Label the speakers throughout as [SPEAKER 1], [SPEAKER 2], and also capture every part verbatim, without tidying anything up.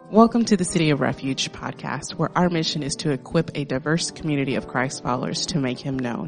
[SPEAKER 1] Welcome to the City of Refuge podcast, where our mission is to equip a diverse community of Christ followers to make him known.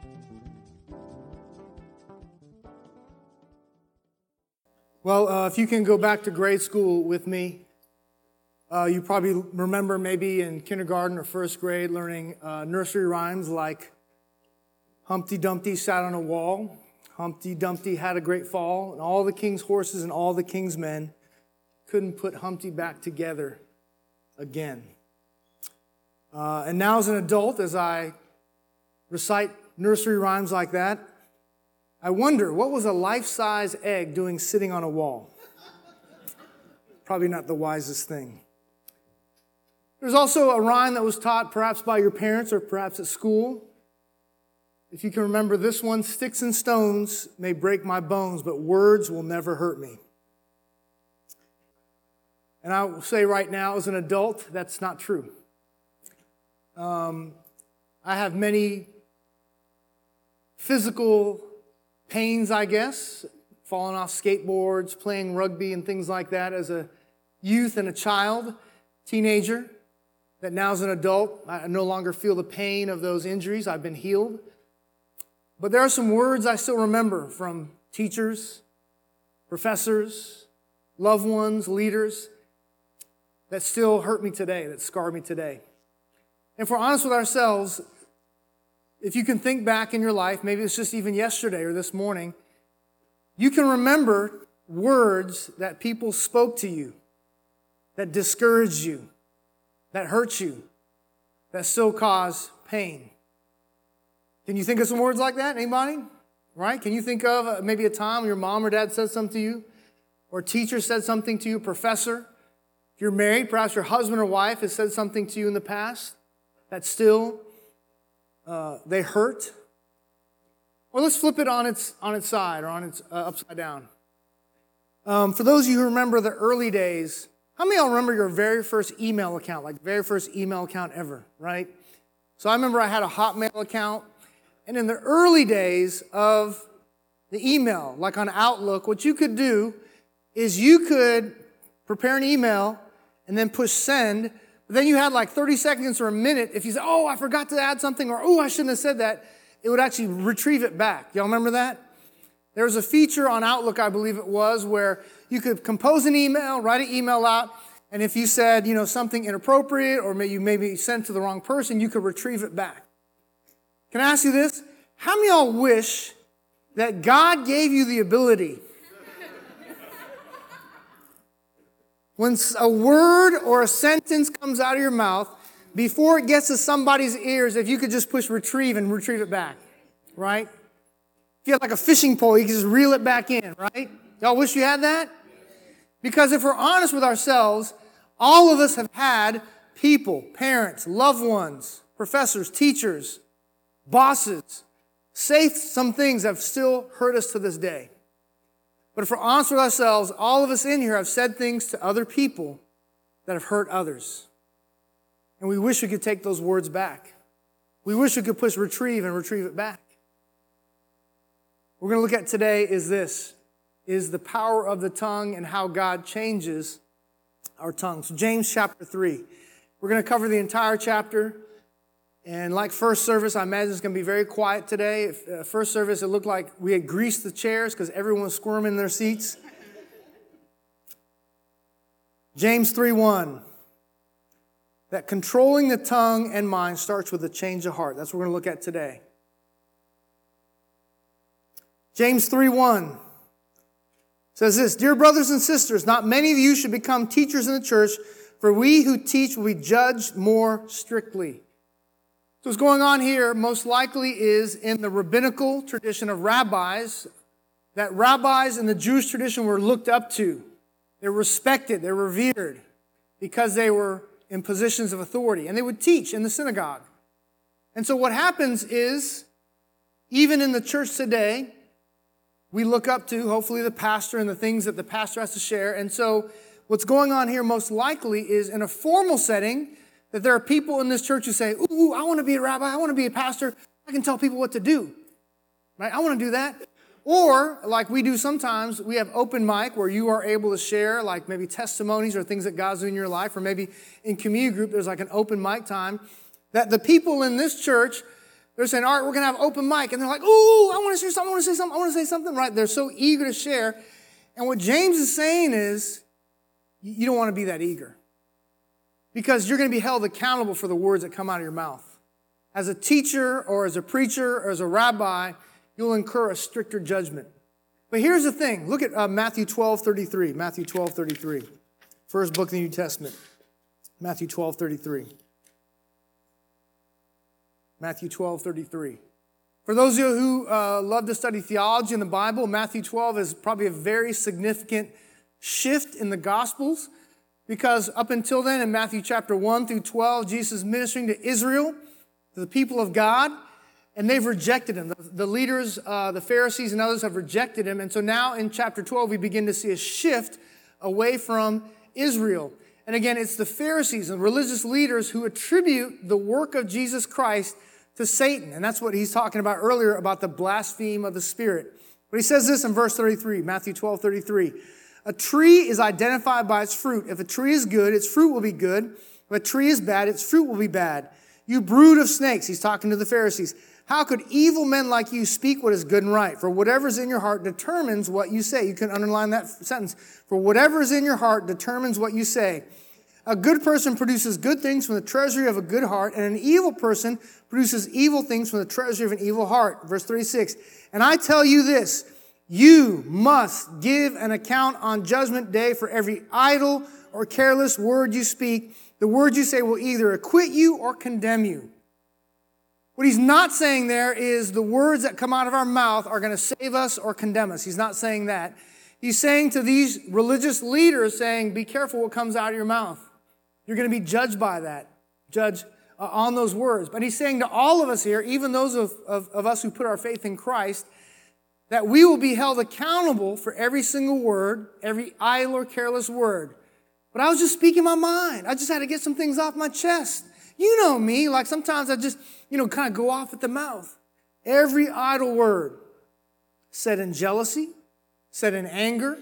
[SPEAKER 2] Well, uh, if you can go back to grade school with me, uh, you probably remember maybe in kindergarten or first grade learning uh, nursery rhymes like Humpty Dumpty sat on a wall, Humpty Dumpty had a great fall, and all the king's horses and all the king's men couldn't put Humpty back together again. Uh, and now as an adult, as I recite nursery rhymes like that, I wonder, what was a life-size egg doing sitting on a wall? Probably not the wisest thing. There's also a rhyme that was taught perhaps by your parents or perhaps at school. If you can remember this one, sticks and stones may break my bones, but words will never hurt me. And I will say right now, as an adult, that's not true. Um, I have many physical pains, I guess, falling off skateboards, playing rugby and things like that as a youth and a child, teenager, that now as an adult, I no longer feel the pain of those injuries. I've been healed. But there are some words I still remember from teachers, professors, loved ones, leaders, that still hurt me today, that scar me today. And if we're honest with ourselves, if you can think back in your life, maybe it's just even yesterday or this morning, you can remember words that people spoke to you, that discouraged you, that hurt you, that still cause pain. Can you think of some words like that? Anybody? Right? Can you think of maybe a time when your mom or dad said something to you, or a teacher said something to you, a professor? If you're married, perhaps your husband or wife has said something to you in the past that still uh, they hurt. Or let's flip it on its on its side or on its uh, upside down. Um, for those of you who remember the early days, how many of y'all remember your very first email account, like very first email account ever, right? So I remember I had a Hotmail account, and in the early days of the email, like on Outlook, what you could do is you could prepare an email and then push send. But then you had like thirty seconds or a minute. If you said, oh, I forgot to add something, or oh, I shouldn't have said that, it would actually retrieve it back. Y'all remember that? There was a feature on Outlook, I believe it was, where you could compose an email, write an email out, and if you said, you know, something inappropriate or maybe you maybe sent to the wrong person, you could retrieve it back. Can I ask you this? How many of y'all wish that God gave you the ability when a word or a sentence comes out of your mouth, before it gets to somebody's ears, if you could just push retrieve and retrieve it back, right? If you had like a fishing pole, you could just reel it back in, right? Y'all wish you had that? Because if we're honest with ourselves, all of us have had people, parents, loved ones, professors, teachers, bosses, say some things that have still hurt us to this day. But if we're honest with ourselves, all of us in here have said things to other people that have hurt others. And we wish we could take those words back. We wish we could push retrieve and retrieve it back. What we're going to look at today is this, is the power of the tongue and how God changes our tongue. So James chapter three. We're going to cover the entire chapter. And like first service, I imagine it's going to be very quiet today. If, uh, first service, it looked like we had greased the chairs because everyone was squirming in their seats. James three one. That controlling the tongue and mind starts with a change of heart. That's what we're going to look at today. James three one says this, Dear brothers and sisters, not many of you should become teachers in the church, for we who teach will be judged more strictly. So what's going on here most likely is in the rabbinical tradition of rabbis, that rabbis in the Jewish tradition were looked up to. They were respected, they were revered because they were in positions of authority. And they would teach in the synagogue. And so what happens is, even in the church today, we look up to, hopefully, the pastor and the things that the pastor has to share. And so what's going on here most likely is in a formal setting, that there are people in this church who say, ooh, I want to be a rabbi, I want to be a pastor, I can tell people what to do. Right? I want to do that. Or, like we do sometimes, we have open mic where you are able to share like maybe testimonies or things that God's doing in your life, or maybe in community group there's like an open mic time that the people in this church, they're saying, all right, we're going to have open mic. And they're like, ooh, I want to share something, I want to say something, I want to say something, right? They're so eager to share. And what James is saying is, you don't want to be that eager. Because you're going to be held accountable for the words that come out of your mouth. As a teacher or as a preacher or as a rabbi, you'll incur a stricter judgment. But here's the thing. Look at uh, Matthew twelve thirty-three. Matthew twelve thirty-three. First book of the New Testament. Matthew twelve thirty-three. Matthew twelve thirty-three. For those of you who uh, love to study theology in the Bible, Matthew twelve is probably a very significant shift in the Gospels, because up until then in Matthew chapter one through twelve, Jesus is ministering to Israel, to the people of God, and they've rejected him. The, the leaders, uh, the Pharisees and others have rejected him, and so now in chapter twelve, we begin to see a shift away from Israel. And again, it's the Pharisees and religious leaders who attribute the work of Jesus Christ to Satan. And that's what he's talking about earlier about the blaspheme of the Spirit. But he says this in verse thirty-three, Matthew twelve thirty-three. A tree is identified by its fruit. If a tree is good, its fruit will be good. If a tree is bad, its fruit will be bad. You brood of snakes, he's talking to the Pharisees. How could evil men like you speak what is good and right? For whatever is in your heart determines what you say. You can underline that sentence. For whatever is in your heart determines what you say. A good person produces good things from the treasury of a good heart, and an evil person produces evil things from the treasury of an evil heart. Verse thirty-six. And I tell you this, you must give an account on judgment day for every idle or careless word you speak. The word you say will either acquit you or condemn you. What he's not saying there is the words that come out of our mouth are going to save us or condemn us. He's not saying that. He's saying to these religious leaders, saying, be careful what comes out of your mouth. You're going to be judged by that, judged uh, on those words. But he's saying to all of us here, even those of, of, of us who put our faith in Christ, that we will be held accountable for every single word, every idle or careless word. But I was just speaking my mind. I just had to get some things off my chest. You know me, like sometimes I just, you know, kind of go off at the mouth. Every idle word said in jealousy, said in anger,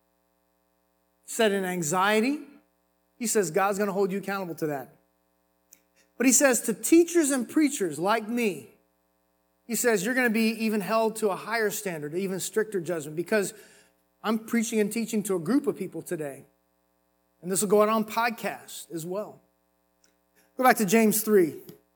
[SPEAKER 2] said in anxiety. He says God's going to hold you accountable to that. But he says to teachers and preachers like me, he says you're going to be even held to a higher standard, even stricter judgment, because I'm preaching and teaching to a group of people today. And this will go out on podcast as well. Go back to James three.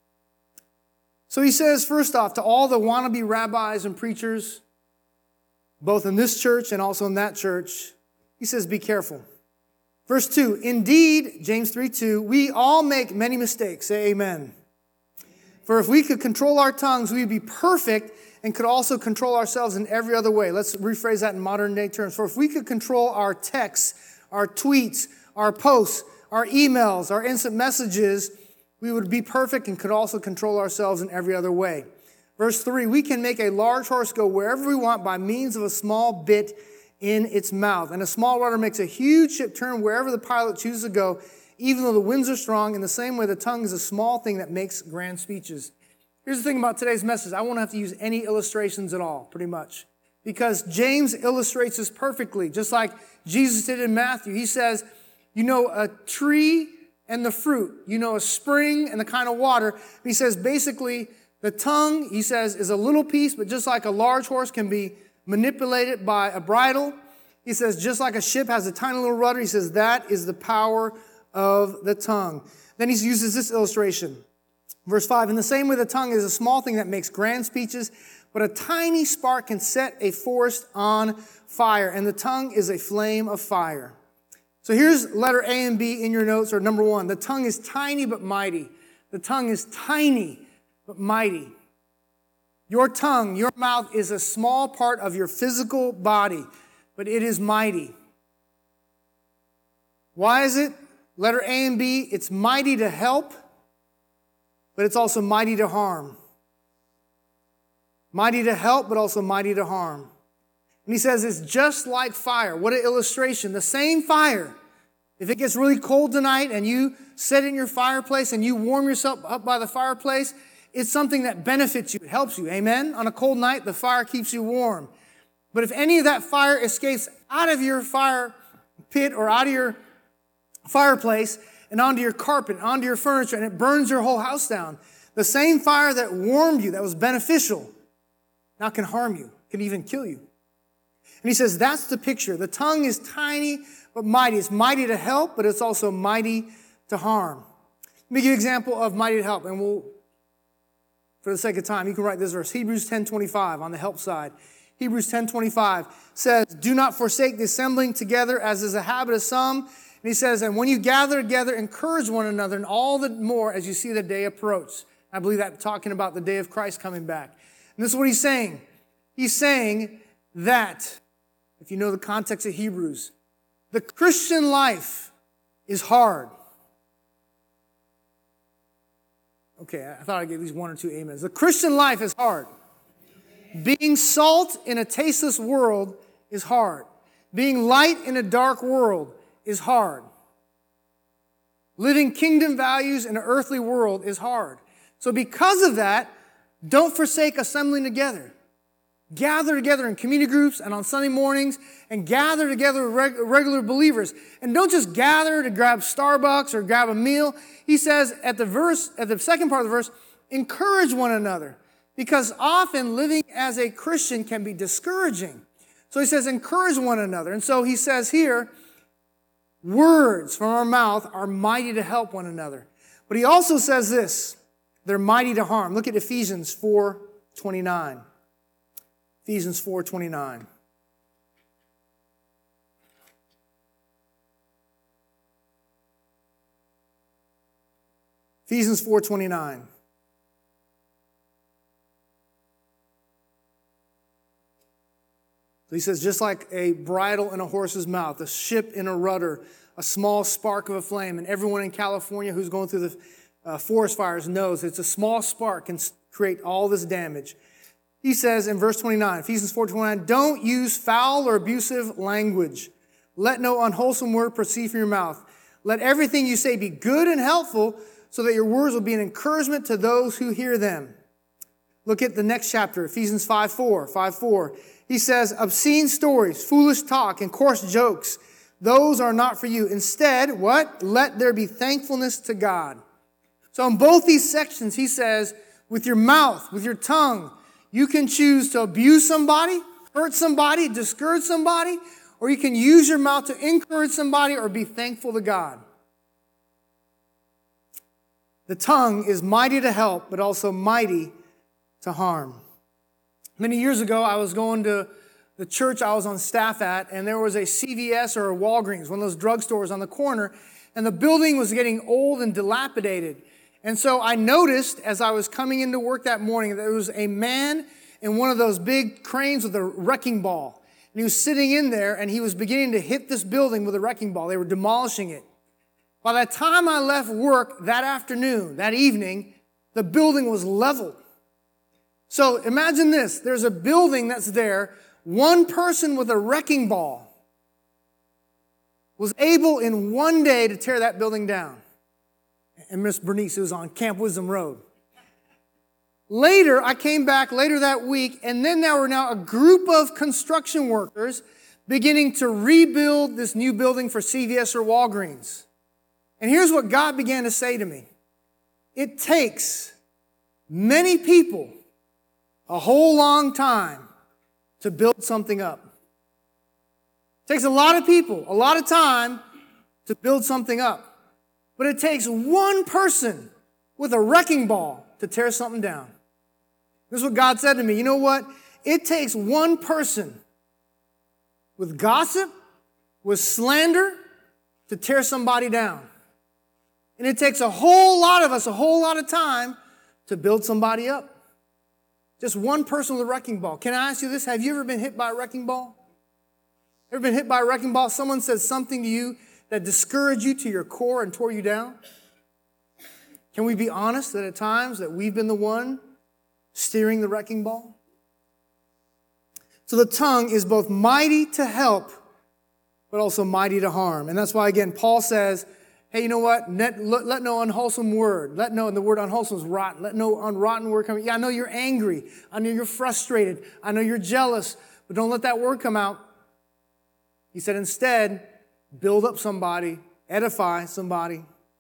[SPEAKER 2] So he says, first off, to all the wannabe rabbis and preachers, both in this church and also in that church, he says, be careful. Verse two, indeed, James three two, we all make many mistakes. Say amen. For if we could control our tongues, we'd be perfect and could also control ourselves in every other way. Let's rephrase that in modern day terms. For if we could control our texts, our tweets, our posts, our emails, our instant messages, we would be perfect and could also control ourselves in every other way. Verse three, we can make a large horse go wherever we want by means of a small bit in its mouth. And a small rudder makes a huge ship turn wherever the pilot chooses to go, even though the winds are strong. In the same way, the tongue is a small thing that makes grand speeches. Here's the thing about today's message. I won't have to use any illustrations at all, pretty much, because James illustrates this perfectly, just like Jesus did in Matthew. He says, you know a tree and the fruit. You know a spring and the kind of water. And he says, basically, the tongue, he says, is a little piece, but just like a large horse can be manipulated by a bridle, he says, just like a ship has a tiny little rudder, he says, that is the power of the tongue. Then he uses this illustration. Verse five, in the same way the tongue is a small thing that makes grand speeches, but a tiny spark can set a forest on fire, and the tongue is a flame of fire. So here's letter A and B in your notes, or number one, the tongue is tiny but mighty. The tongue is tiny but mighty. Your tongue, your mouth is a small part of your physical body, but it is mighty. Why is it? Letter A and B, it's mighty to help, but it's also mighty to harm. Mighty to help, but also mighty to harm. And he says it's just like fire. What an illustration. The same fire. If it gets really cold tonight and you sit in your fireplace and you warm yourself up by the fireplace, it's something that benefits you. It helps you. Amen? On a cold night, the fire keeps you warm. But if any of that fire escapes out of your fire pit or out of your fireplace and onto your carpet, onto your furniture, and it burns your whole house down, the same fire that warmed you, that was beneficial, now can harm you, can even kill you. And he says that's the picture. The tongue is tiny but mighty. It's mighty to help, but it's also mighty to harm. Let me give you an example of mighty to help, and we'll, for the sake of time, you can write this verse. Hebrews ten twenty-five on the help side. Hebrews ten twenty-five says, do not forsake the assembling together as is a habit of some. And he says, and when you gather together, encourage one another, and all the more as you see the day approach. I believe that talking about the day of Christ coming back. And this is what he's saying. He's saying that, if you know the context of Hebrews, the Christian life is hard. Okay, I thought I'd get at least one or two amens. The Christian life is hard. Being salt in a tasteless world is hard. Being light in a dark world is hard. Living kingdom values in an earthly world is hard. So because of that, don't forsake assembling together. Gather together in community groups and on Sunday mornings and gather together with reg- regular believers. And don't just gather to grab Starbucks or grab a meal. He says at the verse, at the second part of the verse, encourage one another. Because often living as a Christian can be discouraging. So he says, encourage one another. And so he says here, words from our mouth are mighty to help one another. But he also says this, they're mighty to harm. Look at Ephesians four twenty-nine. Ephesians four twenty-nine. Ephesians four twenty-nine. So he says, just like a bridle in a horse's mouth, a ship in a rudder, a small spark of a flame, and everyone in California who's going through the uh, forest fires knows it's a small spark can create all this damage. He says in verse twenty-nine, Ephesians four twenty-nine, don't use foul or abusive language. Let no unwholesome word proceed from your mouth. Let everything you say be good and helpful so that your words will be an encouragement to those who hear them. Look at the next chapter, Ephesians five four, five four. He says, obscene stories, foolish talk, and coarse jokes, those are not for you. Instead, what? Let there be thankfulness to God. So in both these sections, he says, with your mouth, with your tongue, you can choose to abuse somebody, hurt somebody, discourage somebody, or you can use your mouth to encourage somebody or be thankful to God. The tongue is mighty to help, but also mighty to harm. Many years ago, I was going to the church I was on staff at, and there was a C V S or a Walgreens, one of those drugstores on the corner, and the building was getting old and dilapidated. And so I noticed as I was coming into work that morning that there was a man in one of those big cranes with a wrecking ball. And he was sitting in there, and he was beginning to hit this building with a wrecking ball. They were demolishing it. By the time I left work that afternoon, that evening, the building was leveled. So imagine this. There's a building that's there. One person with a wrecking ball was able in one day to tear that building down. And Miss Bernice, who was on Camp Wisdom Road. Later, I came back later that week, and then there were now a group of construction workers beginning to rebuild this new building for C V S or Walgreens. And here's what God began to say to me. It takes many people a whole long time to build something up. It takes a lot of people, a lot of time to build something up. But it takes one person with a wrecking ball to tear something down. This is what God said to me. You know what? It takes one person with gossip, with slander, to tear somebody down. And it takes a whole lot of us, a whole lot of time to build somebody up. Just one person with a wrecking ball. Can I ask you this? Have you ever been hit by a wrecking ball? Ever been hit by a wrecking ball? Someone said something to you that discouraged you to your core and tore you down? Can we be honest that at times that we've been the one steering the wrecking ball? So the tongue is both mighty to help, but also mighty to harm. And that's why, again, Paul says, hey, you know what? Let, let, let no unwholesome word. Let no, and the word unwholesome is rotten. Let no unrotten word come. Yeah, I know you're angry. I know you're frustrated. I know you're jealous. But don't let that word come out. He said instead, build up somebody, edify somebody.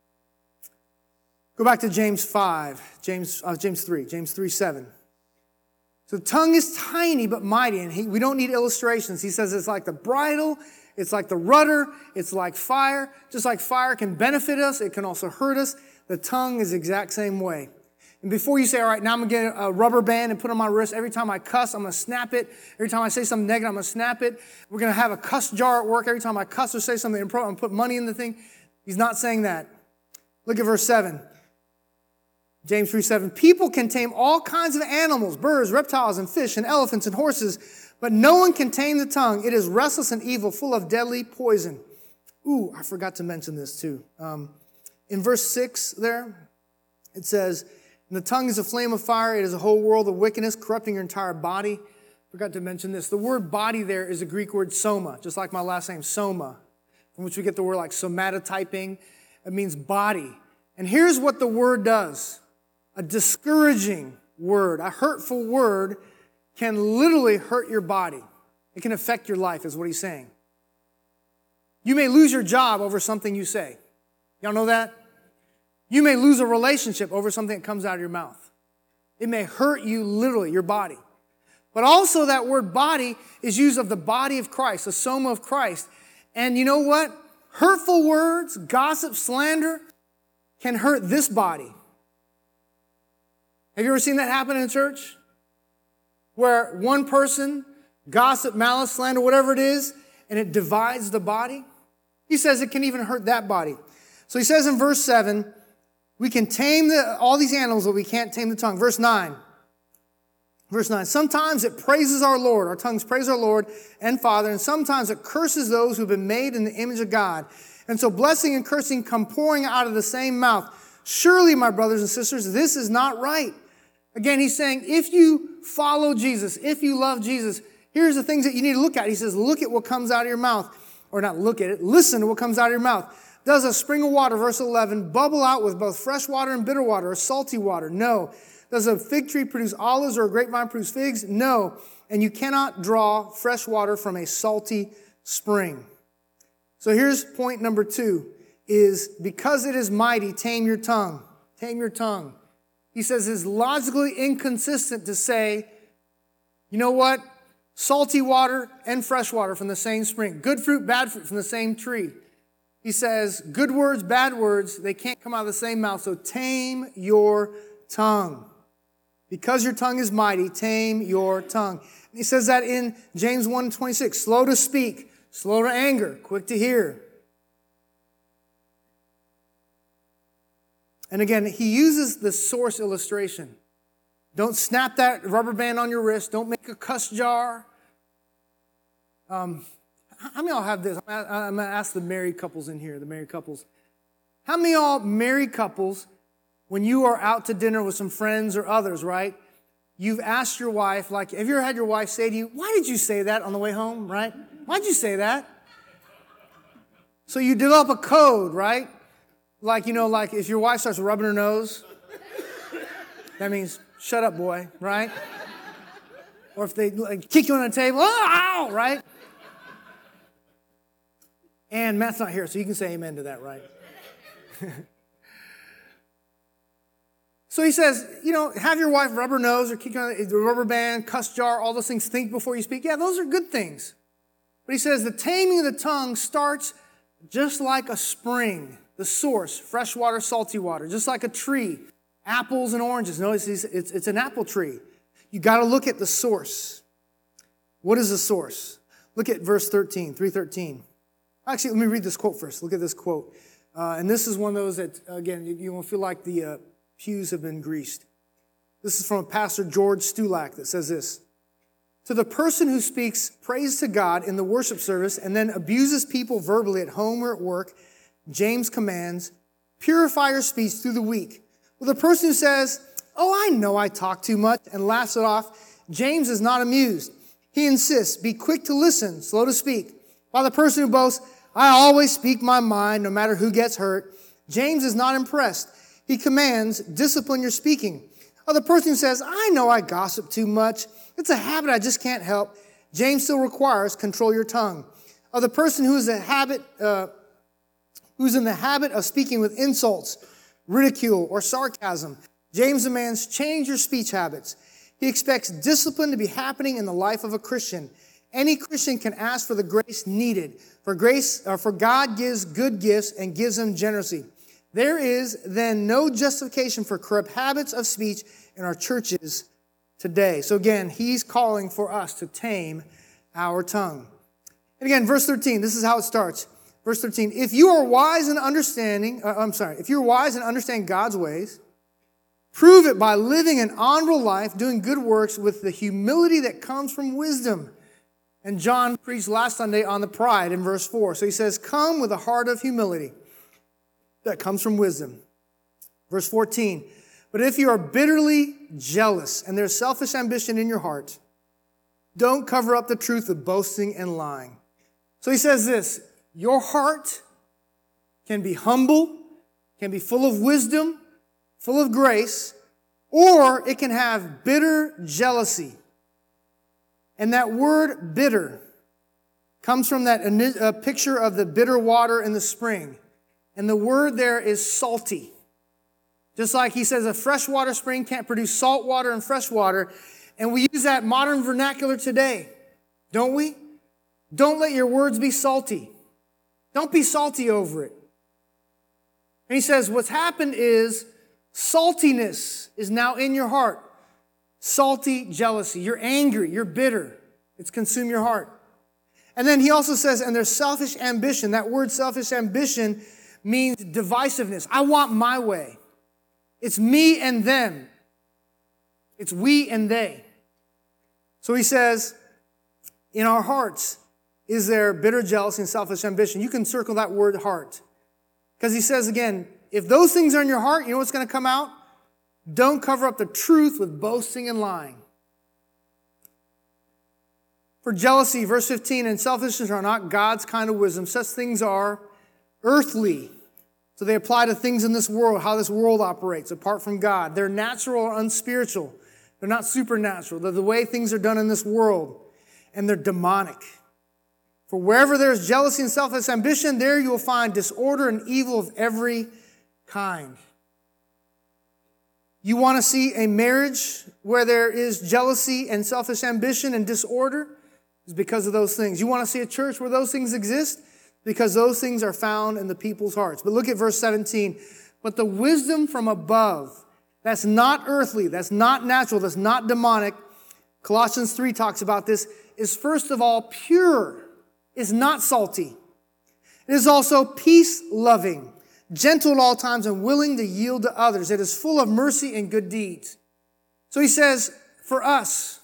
[SPEAKER 2] Go back to James five, James, uh, James three, James three, seven. So the tongue is tiny but mighty, and he, we don't need illustrations. He says it's like the bridle, it's like the rudder, it's like fire. Just like fire can benefit us, it can also hurt us. The tongue is the exact same way. And before you say, all right, now I'm going to get a rubber band and put it on my wrist. Every time I cuss, I'm going to snap it. Every time I say something negative, I'm going to snap it. We're going to have a cuss jar at work. Every time I cuss or say something improper, I'm going to put money in the thing. He's not saying that. Look at verse seven. James three seven. People can tame all kinds of animals, birds, reptiles, and fish, and elephants, and horses, but no one can tame the tongue. It is restless and evil, full of deadly poison. Ooh, I forgot to mention this too. Um, in verse six there, it says, and the tongue is a flame of fire. It is a whole world of wickedness, corrupting your entire body. Forgot to mention this. The word body there is a Greek word soma, just like my last name, soma, from which we get the word like somatotyping. It means body. And here's what the word does. A discouraging word, a hurtful word can literally hurt your body. It can affect your life, is what he's saying. You may lose your job over something you say. Y'all know that? You may lose a relationship over something that comes out of your mouth. It may hurt you literally, your body. But also that word body is used of the body of Christ, the soma of Christ. And you know what? Hurtful words, gossip, slander can hurt this body. Have you ever seen that happen in church? Where one person, gossip, malice, slander, whatever it is, and it divides the body? He says it can even hurt that body. So he says in verse seven, we can tame the, all these animals, but we can't tame the tongue. Verse nine. Verse nine. Sometimes it praises our Lord. Our tongues praise our Lord and Father. And sometimes it curses those who've been made in the image of God. And so blessing and cursing come pouring out of the same mouth. Surely, my brothers and sisters, this is not right. Again, he's saying, if you follow Jesus, if you love Jesus, here's the things that you need to look at. He says, look at what comes out of your mouth. Or not look at it, listen to what comes out of your mouth. Does a spring of water, verse eleven, bubble out with both fresh water and bitter water, or salty water? No. Does a fig tree produce olives or a grapevine produce figs? No. And you cannot draw fresh water from a salty spring. So here's point number two, is because it is mighty, tame your tongue. Tame your tongue. He says it's logically inconsistent to say, you know what? Salty water and fresh water from the same spring. Good fruit, bad fruit from the same tree. He says, good words, bad words, they can't come out of the same mouth. So tame your tongue. Because your tongue is mighty, tame your tongue. And he says that in James one twenty-six. Slow to speak, slow to anger, quick to hear. And again, he uses the source illustration. Don't snap that rubber band on your wrist. Don't make a cuss jar. Um, how many of y'all have this? I'm going to ask the married couples in here, the married couples. How many of y'all married couples, when you are out to dinner with some friends or others, right? You've asked your wife, like, have you ever had your wife say to you, why did you say that on the way home, right? Why'd you say that? So you develop a code, right? Like, you know, like if your wife starts rubbing her nose, that means, shut up, boy, right? Or if they like, kick you on the table, oh, ow, right? And Matt's not here, so you can say amen to that, right? So he says, you know, have your wife rub her nose or kick you on the rubber band, cuss jar, all those things, think before you speak. Yeah, those are good things. But he says the taming of the tongue starts just like a spring, the source, fresh water, salty water, just like a tree, apples and oranges. Notice it's, it's, it's an apple tree. You got to look at the source. What is the source? Look at verse thirteen, three thirteen. Actually, let me read this quote first. Look at this quote. Uh, and this is one of those that, again, you, you won't feel like the uh, pews have been greased. This is from Pastor George Stulak that says this. To the person who speaks praise to God in the worship service and then abuses people verbally at home or at work, James commands, purify your speech through the week. Well, the person who says, oh, I know I talk too much and laughs it off, James is not amused. He insists, be quick to listen, slow to speak. While the person who boasts, I always speak my mind no matter who gets hurt, James is not impressed. He commands, discipline your speaking. Or the person who says, I know I gossip too much. It's a habit I just can't help. James still requires control your tongue. Of the person who is a habit, uh, who's in the habit of speaking with insults, ridicule, or sarcasm, James demands change your speech habits. He expects discipline to be happening in the life of a Christian. Any Christian can ask for the grace needed. For grace, uh, for God gives good gifts and gives them generously. There is then no justification for corrupt habits of speech in our churches today. So again, he's calling for us to tame our tongue. And again, verse thirteen, this is how it starts. Verse thirteen, if you are wise in understanding, uh, I'm sorry, if you're wise and understand God's ways, prove it by living an honorable life, doing good works with the humility that comes from wisdom. And John preached last Sunday on the pride in verse four. So he says, come with a heart of humility that comes from wisdom. Verse fourteen, but if you are bitterly jealous and there's selfish ambition in your heart, don't cover up the truth with boasting and lying. So he says this, your heart can be humble, can be full of wisdom, full of grace, or it can have bitter jealousy. And that word bitter comes from that uh, picture of the bitter water in the spring. And the word there is salty. Just like he says a freshwater spring can't produce salt water and fresh water. And we use that modern vernacular today, don't we? Don't let your words be salty. Don't be salty over it. And he says what's happened is saltiness is now in your heart. Salty jealousy. You're angry. You're bitter. It's consumed your heart. And then he also says, and there's selfish ambition. That word selfish ambition means divisiveness. I want my way. It's me and them. It's we and they. So he says, in our hearts, is there bitter jealousy and selfish ambition? You can circle that word heart. Because he says again, if those things are in your heart, you know what's going to come out? Don't cover up the truth with boasting and lying. For jealousy, verse fifteen, and selfishness are not God's kind of wisdom. Such things are earthly. So they apply to things in this world, how this world operates apart from God. They're natural or unspiritual. They're not supernatural. They're the way things are done in this world. And they're demonic. For wherever there's jealousy and selfish ambition, there you will find disorder and evil of every kind. You want to see a marriage where there is jealousy and selfish ambition and disorder? It's because of those things. You want to see a church where those things exist? Because those things are found in the people's hearts. But look at verse seventeen. But the wisdom from above, that's not earthly, that's not natural, that's not demonic. Colossians three talks about this, is first of all pure, is not salty. It is also peace-loving, gentle at all times, and willing to yield to others. It is full of mercy and good deeds. So he says, for us,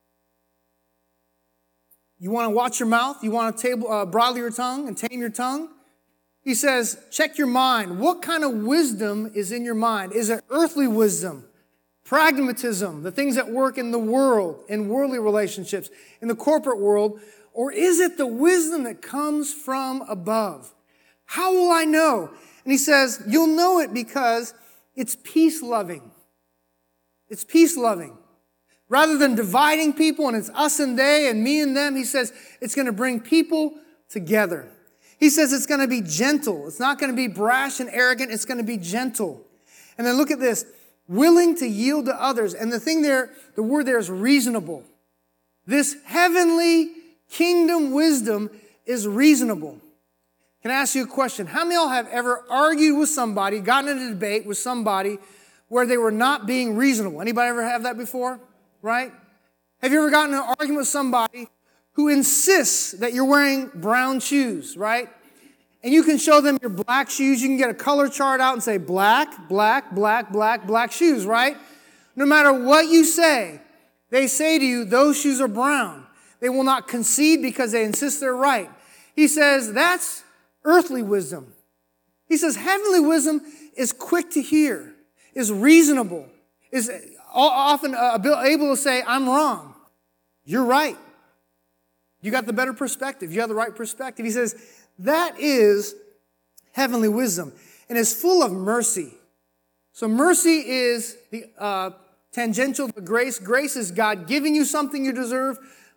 [SPEAKER 2] you want to watch your mouth? You want to table, uh, bridle your tongue and tame your tongue? He says, check your mind. What kind of wisdom is in your mind? Is it earthly wisdom, pragmatism, the things that work in the world, in worldly relationships, in the corporate world? Or is it the wisdom that comes from above? How will I know? And he says, you'll know it because it's peace-loving. It's peace-loving. Rather than dividing people and it's us and they and me and them, he says it's going to bring people together. He says it's going to be gentle. It's not going to be brash and arrogant. It's going to be gentle. And then look at this. Willing to yield to others. And the thing there, the word there is reasonable. This heavenly kingdom wisdom is reasonable. Can I ask you a question? How many of y'all have ever argued with somebody, gotten in a debate with somebody where they were not being reasonable? Anybody ever have that before? Right? Have you ever gotten in an argument with somebody who insists that you're wearing brown shoes, right? And you can show them your black shoes. You can get a color chart out and say black, black, black, black, black shoes, right? No matter what you say, they say to you, those shoes are brown. They will not concede because they insist they're right. He says that's earthly wisdom. He says heavenly wisdom is quick to hear, is reasonable, is often able to say, I'm wrong. You're right. You got the better perspective. You have the right perspective. He says that is heavenly wisdom and is full of mercy. So mercy is the uh, tangential to grace. Grace is God giving you something you deserve.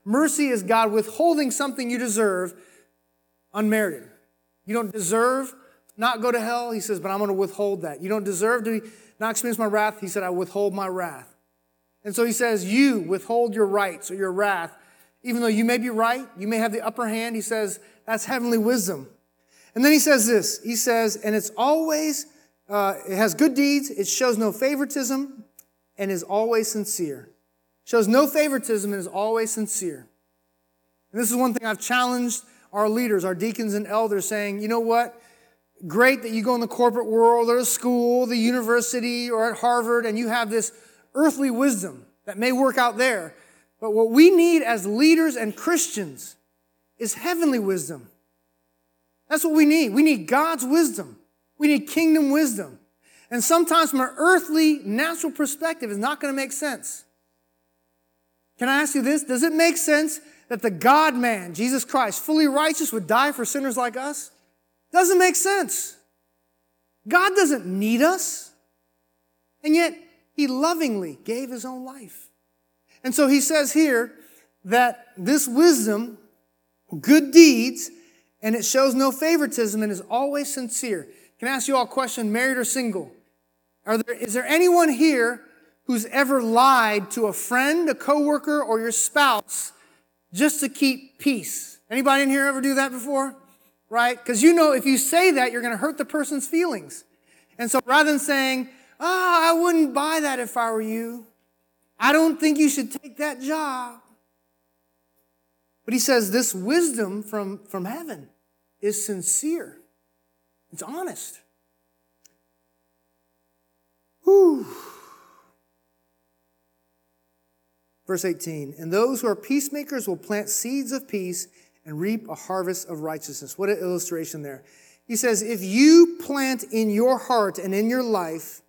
[SPEAKER 2] Mercy is God withholding something you deserve unmerited. You don't deserve not go to hell. He says, but I'm going to withhold that. You don't deserve to not experience my wrath. He said, I withhold my wrath. And so he says, you withhold your rights or your wrath. Even though you may be right, you may have the upper hand. He says, that's heavenly wisdom. And then he says this. He says, and it's always, uh, it has good deeds. It shows no favoritism and is always sincere. Shows no favoritism and is always sincere. And this is one thing I've challenged our leaders, our deacons and elders, saying, you know what? Great that you go in the corporate world or the school, the university, or at Harvard, and you have this earthly wisdom that may work out there. But what we need as leaders and Christians is heavenly wisdom. That's what we need. We need God's wisdom. We need kingdom wisdom. And sometimes from an earthly, natural perspective, it's not going to make sense. Can I ask you this? Does it make sense that the God-man, Jesus Christ, fully righteous, would die for sinners like us? Doesn't make sense. God doesn't need us. And yet, he lovingly gave his own life. And so he says here that this wisdom, good deeds, and it shows no favoritism and is always sincere. Can I ask you all a question, married or single? Are there, is there anyone here who's ever lied to a friend, a coworker, or your spouse just to keep peace? Anybody in here ever do that before? Right? Because you know if you say that, you're going to hurt the person's feelings. And so rather than saying, ah, oh, I wouldn't buy that if I were you. I don't think you should take that job. But he says this wisdom from, from heaven is sincere. It's honest. Whew. Verse eighteen, and those who are peacemakers will plant seeds of peace and reap a harvest of righteousness. What an illustration there. He says, if you plant in your heart and in your life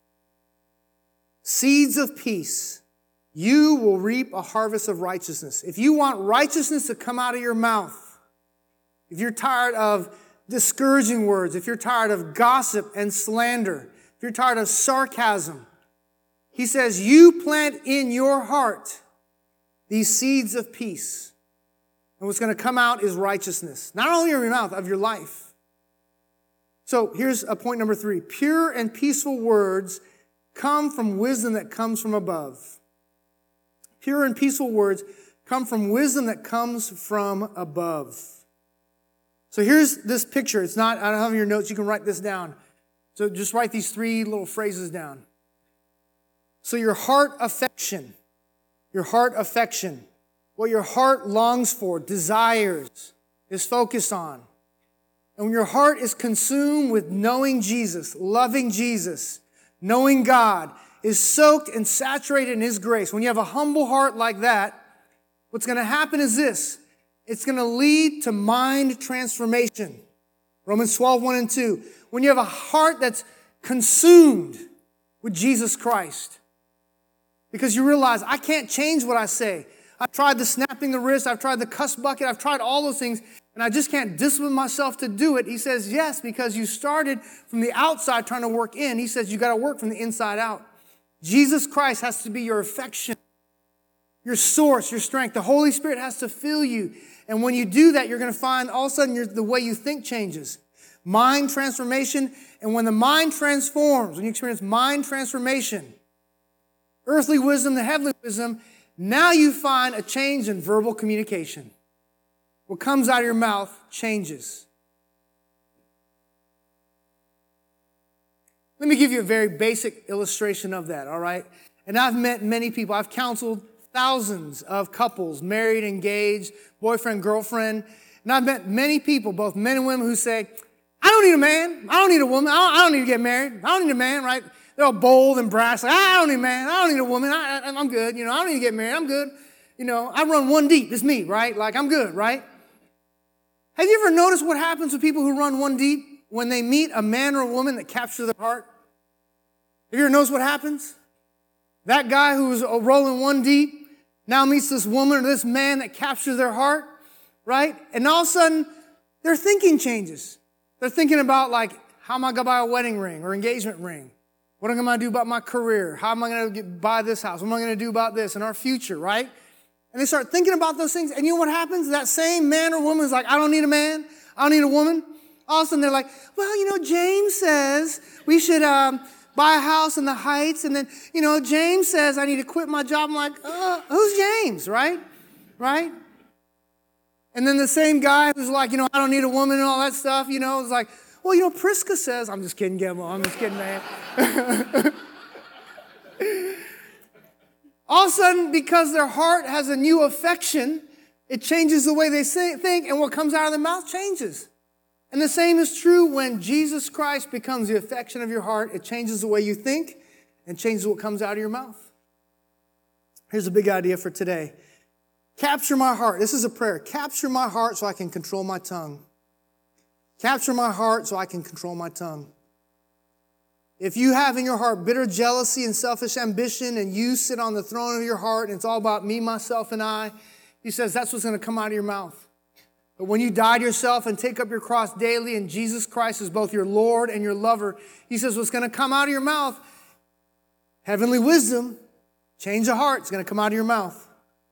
[SPEAKER 2] seeds of peace, you will reap a harvest of righteousness. If you want righteousness to come out of your mouth, if you're tired of discouraging words, if you're tired of gossip and slander, if you're tired of sarcasm, he says, you plant in your heart these seeds of peace. And what's going to come out is righteousness. Not only of your mouth, of your life. So here's a point number three. Pure and peaceful words come from wisdom that comes from above. Pure and peaceful words come from wisdom that comes from above. So here's this picture. It's not, I don't have your notes. You can write this down. So just write these three little phrases down. So your heart affection, your heart affection, what your heart longs for, desires, is focused on. And when your heart is consumed with knowing Jesus, loving Jesus, knowing God, is soaked and saturated in his grace. When you have a humble heart like that, what's going to happen is this. It's going to lead to mind transformation. Romans twelve, one and two. When you have a heart that's consumed with Jesus Christ, because you realize, I can't change what I say. I've tried the snapping the wrist. I've tried the cuss bucket. I've tried all those things, and I just can't discipline myself to do it. He says, yes, because you started from the outside trying to work in. He says, you got to work from the inside out. Jesus Christ has to be your affection, your source, your strength. The Holy Spirit has to fill you. And when you do that, you're going to find all of a sudden your, the way you think changes. Mind transformation. And when the mind transforms, when you experience mind transformation, earthly wisdom, the heavenly wisdom, now you find a change in verbal communication. What comes out of your mouth changes. Let me give you a very basic illustration of that, all right? And I've met many people. I've counseled thousands of couples, married, engaged, boyfriend, girlfriend. And I've met many people, both men and women, who say, I don't need a man. I don't need a woman. I don't, I don't need to get married. I don't need a man, right? They're all bold and brash. Like, I don't need a man. I don't need a woman. I, I, I'm good. You know, I don't need to get married. I'm good. You know, I run one deep. It's me, right? Like, I'm good, right? Have you ever noticed what happens with people who run one deep when they meet a man or a woman that captures their heart? Have you ever noticed what happens? That guy who was rolling one deep now meets this woman or this man that captures their heart, right? And all of a sudden, their thinking changes. They're thinking about, like, how am I going to buy a wedding ring or engagement ring? What am I going to do about my career? How am I going to buy this house? What am I going to do about this and our future, right? And they start thinking about those things. And you know what happens? That same man or woman is like, I don't need a man. I don't need a woman. All of a sudden they're like, well, you know, James says we should um, buy a house in the Heights. And then, you know, James says I need to quit my job. I'm like, uh, who's James, right? Right? And then the same guy who's like, you know, I don't need a woman and all that stuff, you know, is like, well, you know, Prisca says, I'm just kidding, Gable. I'm just kidding, man. All of a sudden, because their heart has a new affection, it changes the way they think, and what comes out of their mouth changes. And the same is true when Jesus Christ becomes the affection of your heart. It changes the way you think and changes what comes out of your mouth. Here's a big idea for today. Capture my heart. This is a prayer. Capture my heart so I can control my tongue. Capture my heart so I can control my tongue. If you have in your heart bitter jealousy and selfish ambition, and you sit on the throne of your heart and it's all about me, myself, and I, he says that's what's going to come out of your mouth. But when you die to yourself and take up your cross daily, and Jesus Christ is both your Lord and your lover, he says what's going to come out of your mouth, heavenly wisdom, change of heart, is going to come out of your mouth.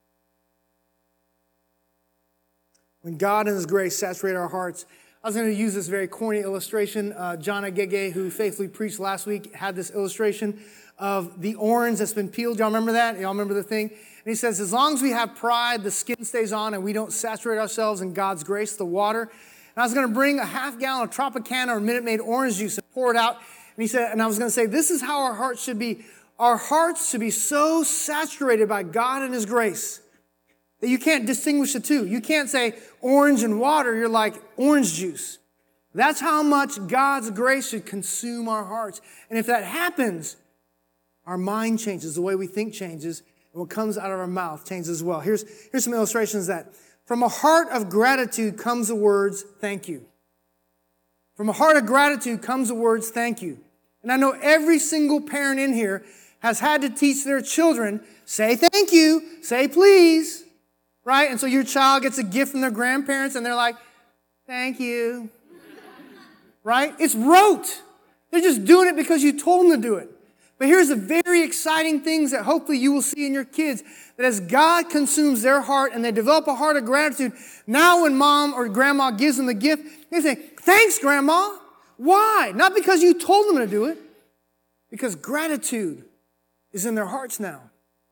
[SPEAKER 2] When God in his grace saturate our hearts. I was going to use this very corny illustration. Uh, John Agege, who faithfully preached last week, had this illustration of the orange that's been peeled. Y'all remember that? Y'all remember the thing? And he says, as long as we have pride, the skin stays on, and we don't saturate ourselves in God's grace, the water. And I was going to bring a half gallon of Tropicana or Minute Maid orange juice and pour it out. And he said, and I was going to say, this is how our hearts should be. Our hearts should be so saturated by God and his grace that you can't distinguish the two. You can't say orange and water. You're like orange juice. That's how much God's grace should consume our hearts. And if that happens, our mind changes, the way we think changes, and what comes out of our mouth changes as well. Here's, here's some illustrations of that. From a heart of gratitude comes the words, thank you. From a heart of gratitude comes the words, thank you. And I know every single parent in here has had to teach their children, say thank you, say please. Right? And so your child gets a gift from their grandparents and they're like, thank you. Right? It's rote. They're just doing it because you told them to do it. But here's the very exciting things that hopefully you will see in your kids. That as God consumes their heart and they develop a heart of gratitude, now when mom or grandma gives them the gift, they say, thanks, grandma. Why? Not because you told them to do it. Because gratitude is in their hearts now.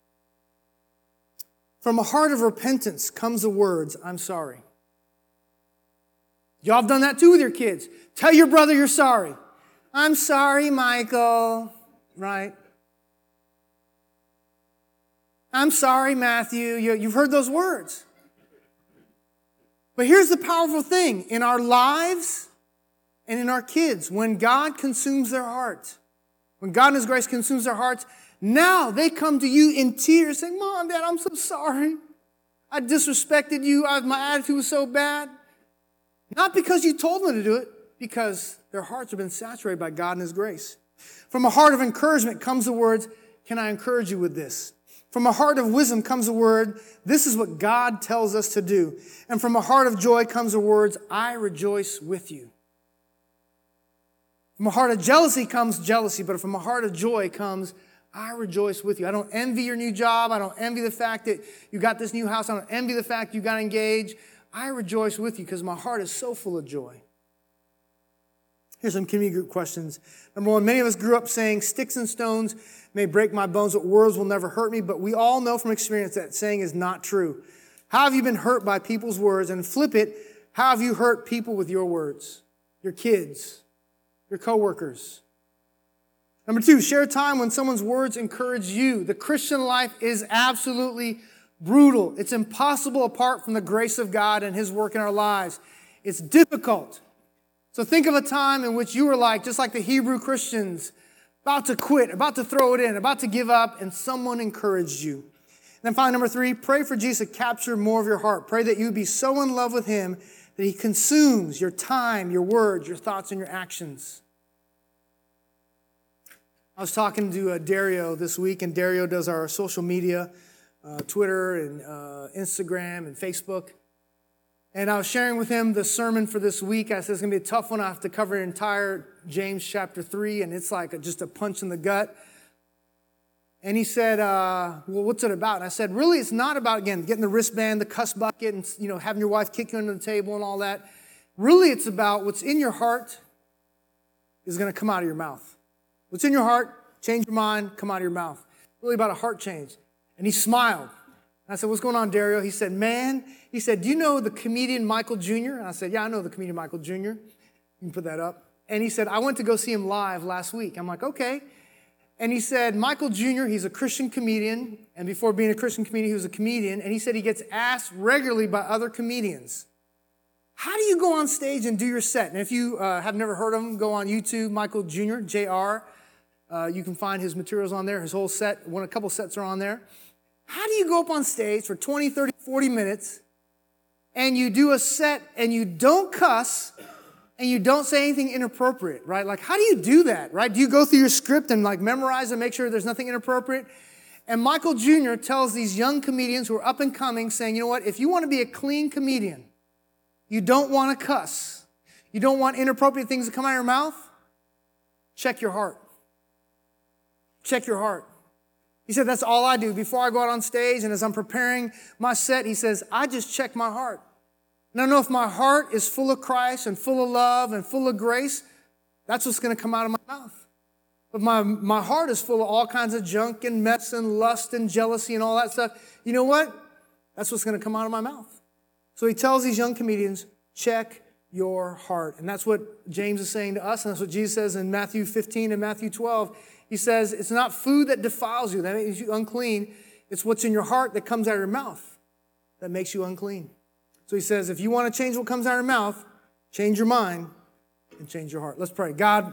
[SPEAKER 2] From a heart of repentance comes the words, I'm sorry. Y'all have done that too with your kids. Tell your brother you're sorry. I'm sorry, Michael. Right? I'm sorry, Matthew. You've heard those words. But here's the powerful thing. In our lives and in our kids, when God consumes their heart, when God in his grace consumes their hearts, now they come to you in tears saying, Mom, Dad, I'm so sorry. I disrespected you. I, my attitude was so bad. Not because you told them to do it, because their hearts have been saturated by God and his grace. From a heart of encouragement comes the words, can I encourage you with this? From a heart of wisdom comes the word, this is what God tells us to do. And from a heart of joy comes the words, I rejoice with you. From a heart of jealousy comes jealousy, but from a heart of joy comes I rejoice with you. I don't envy your new job. I don't envy the fact that you got this new house. I don't envy the fact you got engaged. I rejoice with you because my heart is so full of joy. Here's some community group questions. Number one, many of us grew up saying, sticks and stones may break my bones, but words will never hurt me. But we all know from experience that saying is not true. How have you been hurt by people's words? And flip it, how have you hurt people with your words? Your kids, your coworkers. Number two, share time when someone's words encourage you. The Christian life is absolutely brutal. It's impossible apart from the grace of God and his work in our lives. It's difficult. So think of a time in which you were like, just like the Hebrew Christians, about to quit, about to throw it in, about to give up, and someone encouraged you. And then finally, number three, pray for Jesus to capture more of your heart. Pray that you be so in love with him that he consumes your time, your words, your thoughts, and your actions. I was talking to uh, Dario this week, and Dario does our social media, uh, Twitter and uh, Instagram and Facebook. And I was sharing with him the sermon for this week. I said it's going to be a tough one. I have to cover an entire James chapter three, and it's like a, just a punch in the gut. And he said, uh, well, what's it about? And I said, really, it's not about, again, getting the wristband, the cuss bucket, and, you know, having your wife kick you under the table and all that. Really, it's about what's in your heart is going to come out of your mouth. What's in your heart, change your mind, come out of your mouth. Really about a heart change. And he smiled. And I said, what's going on, Dario? He said, man, he said, do you know the comedian Michael Junior? And I said, yeah, I know the comedian Michael Junior You can put that up. And he said, I went to go see him live last week. I'm like, okay. And he said, Michael Junior, he's a Christian comedian. And before being a Christian comedian, he was a comedian. And he said he gets asked regularly by other comedians, how do you go on stage and do your set? And if you uh, have never heard of him, go on YouTube, Michael Junior, J R. Uh, you can find his materials on there. His whole set, one, a couple sets are on there. How do you go up on stage for twenty, thirty, forty minutes and you do a set and you don't cuss and you don't say anything inappropriate, right? Like, how do you do that, right? Do you go through your script and like memorize and make sure there's nothing inappropriate? And Michael Junior tells these young comedians who are up and coming, saying, you know what, if you want to be a clean comedian, you don't want to cuss, you don't want inappropriate things to come out of your mouth, check your heart. Check your heart. He said, that's all I do. Before I go out on stage and as I'm preparing my set, he says, I just check my heart. And I know if my heart is full of Christ and full of love and full of grace, that's what's going to come out of my mouth. But my, my heart is full of all kinds of junk and mess and lust and jealousy and all that stuff. You know what? That's what's going to come out of my mouth. So he tells these young comedians, check your heart. And that's what James is saying to us, and that's what Jesus says in Matthew fifteen and Matthew twelve. He says, it's not food that defiles you, that makes you unclean. It's what's in your heart that comes out of your mouth that makes you unclean. So he says, if you want to change what comes out of your mouth, change your mind and change your heart. Let's pray. God,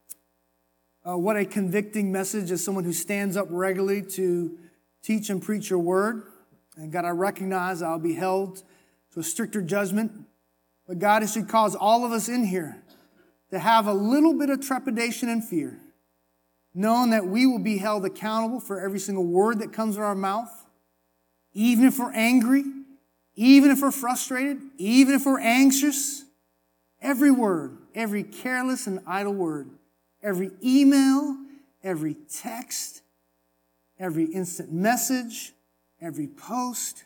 [SPEAKER 2] uh, what a convicting message as someone who stands up regularly to teach and preach your word. And God, I recognize I'll be held to a stricter judgment. But God, it should cause all of us in here to have a little bit of trepidation and fear, knowing that we will be held accountable for every single word that comes out of our mouth, even if we're angry, even if we're frustrated, even if we're anxious. Every word, every careless and idle word, every email, every text, every instant message, every post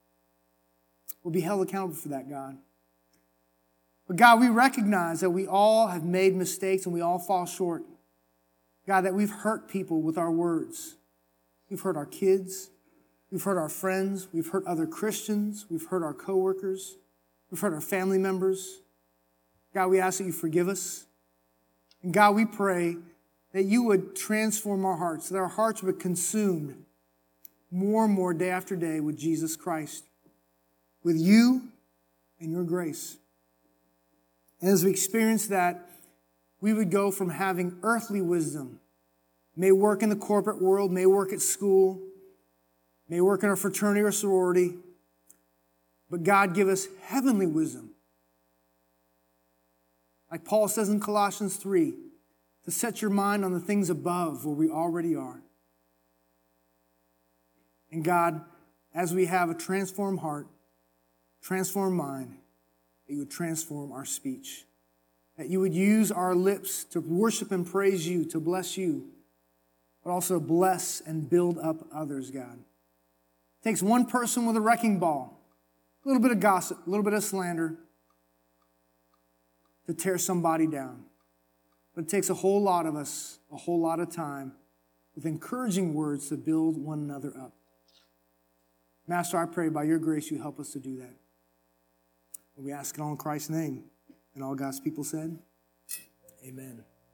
[SPEAKER 2] will be held accountable for that, God. But God, we recognize that we all have made mistakes and we all fall short. God, that we've hurt people with our words. We've hurt our kids. We've hurt our friends. We've hurt other Christians. We've hurt our coworkers. We've hurt our family members. God, we ask that you forgive us. And God, we pray that you would transform our hearts, that our hearts would be consumed more and more day after day with Jesus Christ, with you and your grace. And as we experience that, we would go from having earthly wisdom, may work in the corporate world, may work at school, may work in our fraternity or sorority, but God, give us heavenly wisdom. Like Paul says in Colossians three, to set your mind on the things above where we already are. And God, as we have a transformed heart, transformed mind, that you would transform our speech. That you would use our lips to worship and praise you, to bless you, but also bless and build up others, God. It takes one person with a wrecking ball, a little bit of gossip, a little bit of slander, to tear somebody down. But it takes a whole lot of us, a whole lot of time, with encouraging words to build one another up. Master, I pray by your grace you help us to do that. And we ask it all in Christ's name. And all God's people said, amen.